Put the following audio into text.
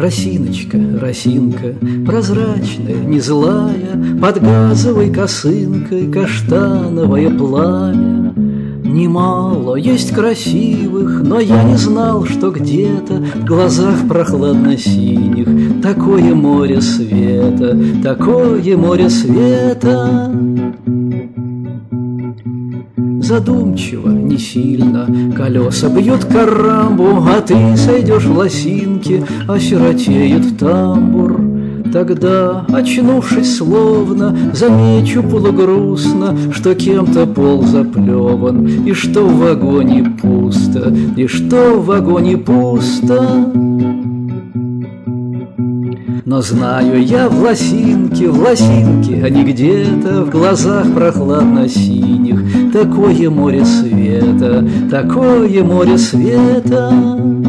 Росиночка, росинка, прозрачная, не злая, под газовой косынкой каштановое пламя. Немало есть красивых, но я не знал, что где-то в глазах прохладно-синих такое море света, такое море света. Задумчиво, не сильно, колеса бьют карамбу, а ты сойдешь в лосинки, осиротеет тамбур. Тогда, очнувшись словно, замечу полугрустно, что кем-то пол заплеван, и что в вагоне пусто, и что в вагоне пусто. Но знаю я в лосинке, а не где-то в глазах прохладно-синих такое море света, такое море света.